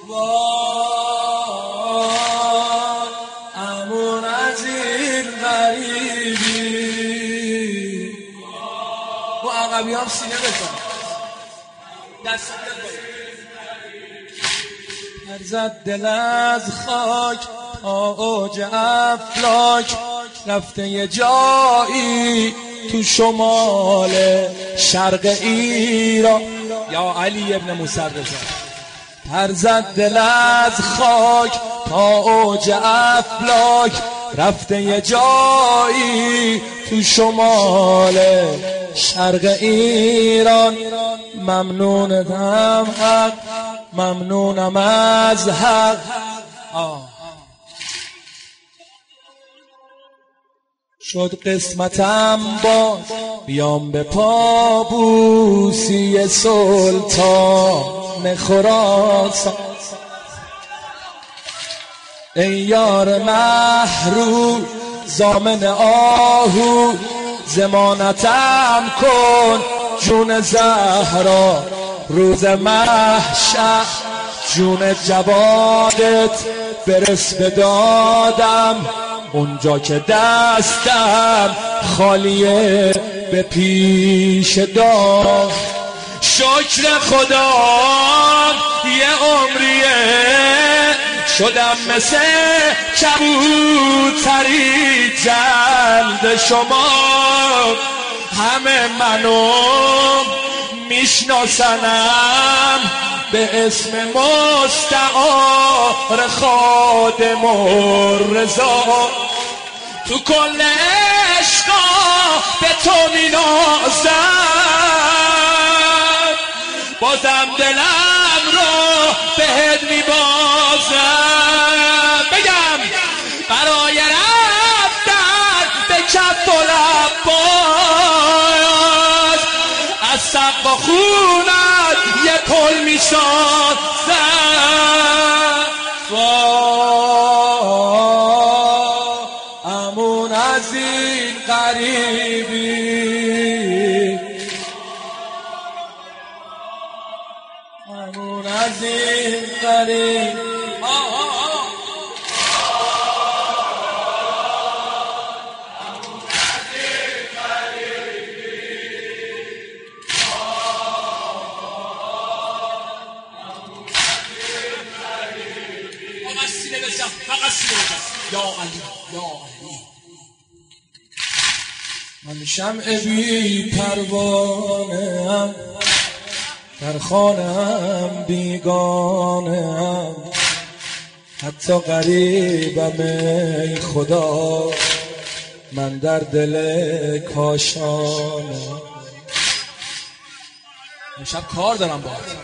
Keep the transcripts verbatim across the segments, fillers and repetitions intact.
وای امون از این غریبی. و عقبی هم سینه بکن دست بکن. هرزد دل از خاک تا اوج افلاک، رفته یه جایی تو شمال شرق ایران. یا علی ابن موسی رضا. هرزد دل از خاک تا اوج افلاک، رفته یه جایی تو شمال شرق ایران. ممنونم حق، ممنونم از حق. آه. شد قسمتم باز بیام به پابوسی سلطان خراسان. ای یار محروم ضامن آهو، ضمانتم کن جون زهرا روز محشر. جون جوادت برس به دادم، اونجا که دستم خالیه به پیش داد. شکر خدا یه عمریه شدم مثل کبوتری جلد شما. همه منو میشناسنم به اسم مستعار خادم الرضا. تو کل عشقا به تو مینازم، بازم دلم رو بهت میبازم. بگم برای رفتن به کف و لباس، از سقف و خونت یه پل میسازم. وای امون از این غریبی، امون از این غریبی. یا علی یا علی. من شمع بی پروانه ام، در خانه‌ام بیگانه ام، حتی غریبم ای خدا، من در دل کاشانه. امشب کار دارم باهات.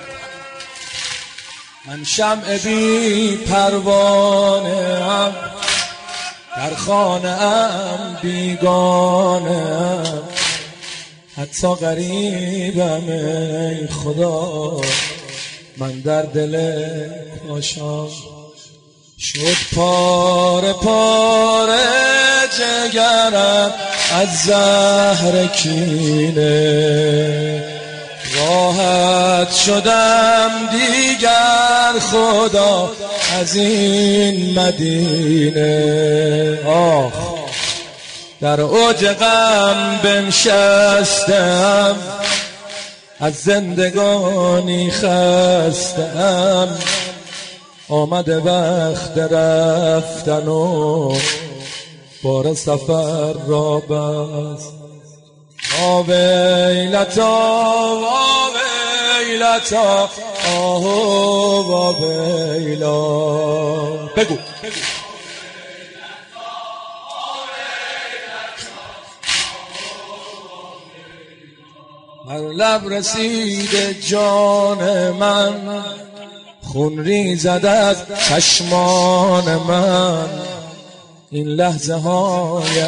من شمع بی پروانه ام، در خانه ام بیگانه ام، حتی غریبم ای خدا، من در دل کاشان. شد پاره پاره جگرم از زهر کینه، راحت شدم دیگر خدا از این مدینه. آخ در اوج غم بنشستم، از زندگانی خستم، آمده وقت رفتن و بار سفر را بست. آویلتا آویلتا آه آویلا. بگو من لب رسید جان من، خون ریزد از چشمان من، این لحظه های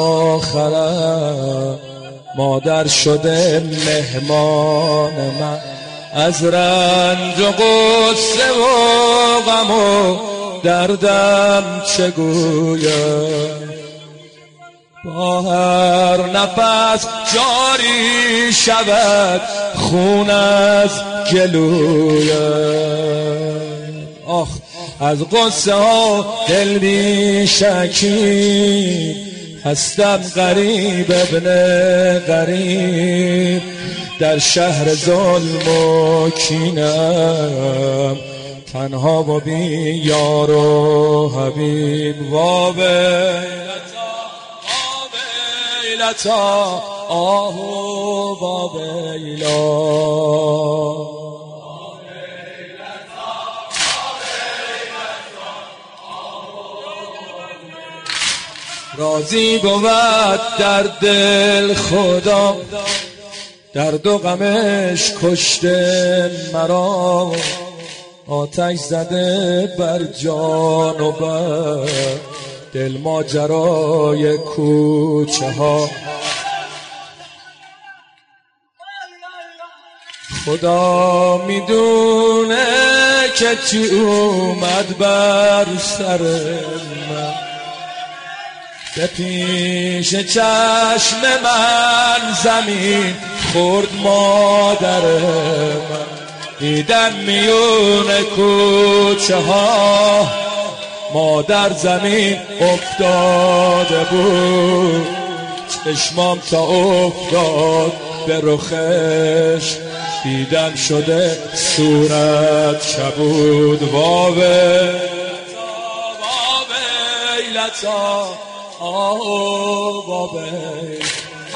آخرت مادر شده مهمان من. از رنج و غصه و غم و دردم چگویم، با هر نفس جاری شود خون از گلویم. آخ از قصه ها دل بی شکی هستم غریب ابن غریب در شهر ظلم و کینم تنها و بی یار و حبیب وا ویلتا وا ویلتا آه وا ویلا راضی بود در دل خدا درد و غمش کشته مرا آتش زده بر جان و بر دل ماجرای کوچه ها خدا میدونه که چی اومد بر سر من به پیش چشم من زمین خورد مادر من دیدم میون کوچه ها مادر زمین افتاده بود چشمام تا افتاد به رخش دیدم شده صورت کبود وا ویلتا آه وا ویلتا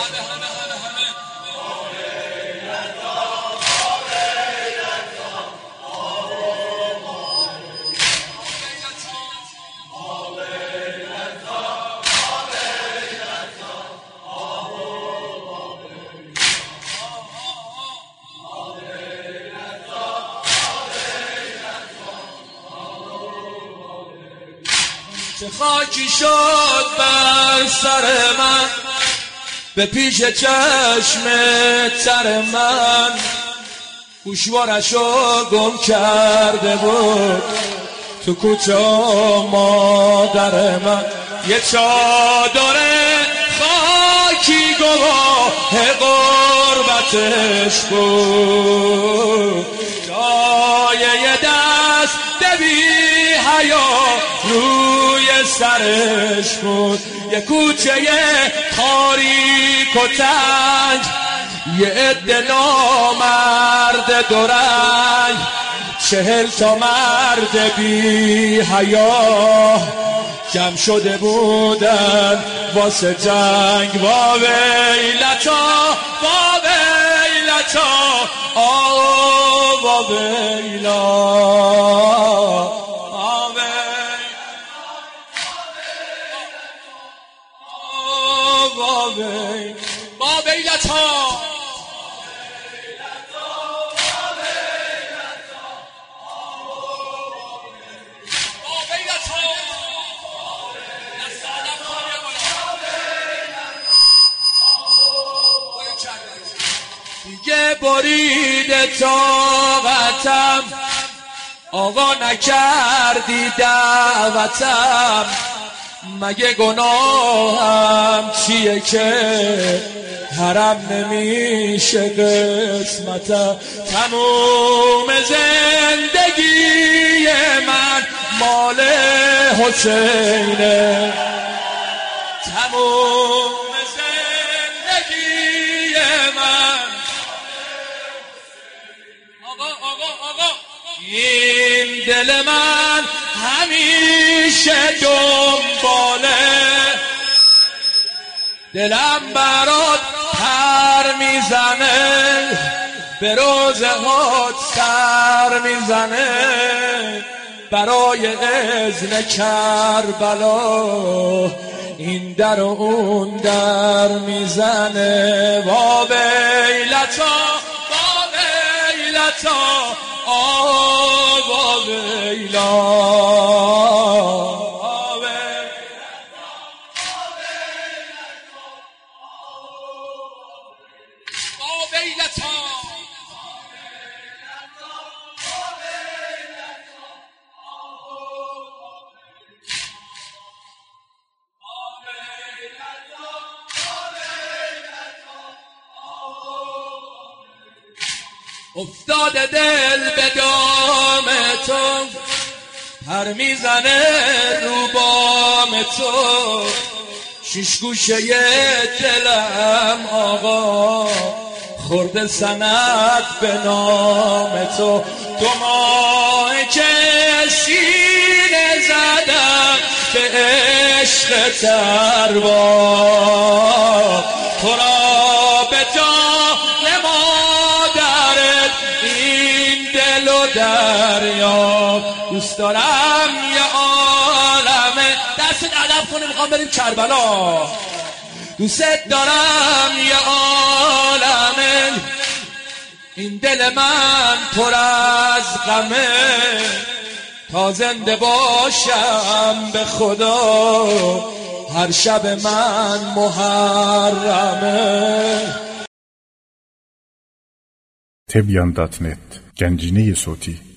چه خاکی شد بر سر من به پیش چشم تر من گوشوارشو گم کرده بود تو کوچه مادر من یه چادر خاکی گواه غربتش بود جای یه دست دبی حیا روی سرش بود یه کوچه تاریک و تنگ یه عده نامرد دورنگ چهل تا مرد بی حیا جمع شده بودن واسه جنگ وا ویلتا وا ویلتا آه وا ویلا با ویلتا دیگه برید طاقتم آقا نکردی دعوتم مگه گناهم چیه که حرم نمیشه قسمتم تموم زندگی من مال حسینه تموم زندگی من آقا آقا آقا این دل من همیشه دنباله دلم برات پر میزنه به روزه هات سر میزنه برای اذن کربلا این در و اون در میزنه وا ویلتا وا ویلتا آه وا ویلا افتاده دل به دام تو پر میزنه رو بام تو، شیش گوشه دلم آقا خورده سند به نام تو. دو ماه که سینه زدم به عشق تربا، تو را به جان مادرت این دل و دریا دوست دارم. یه عالمه دست ادب کنه، میخوام بریم کربلا. دوست دارم یه عالمه این دل من پر از غمه، تا زنده باشم به خدا هر شب من محرمه. تبیان دات نت گنجینه صوتی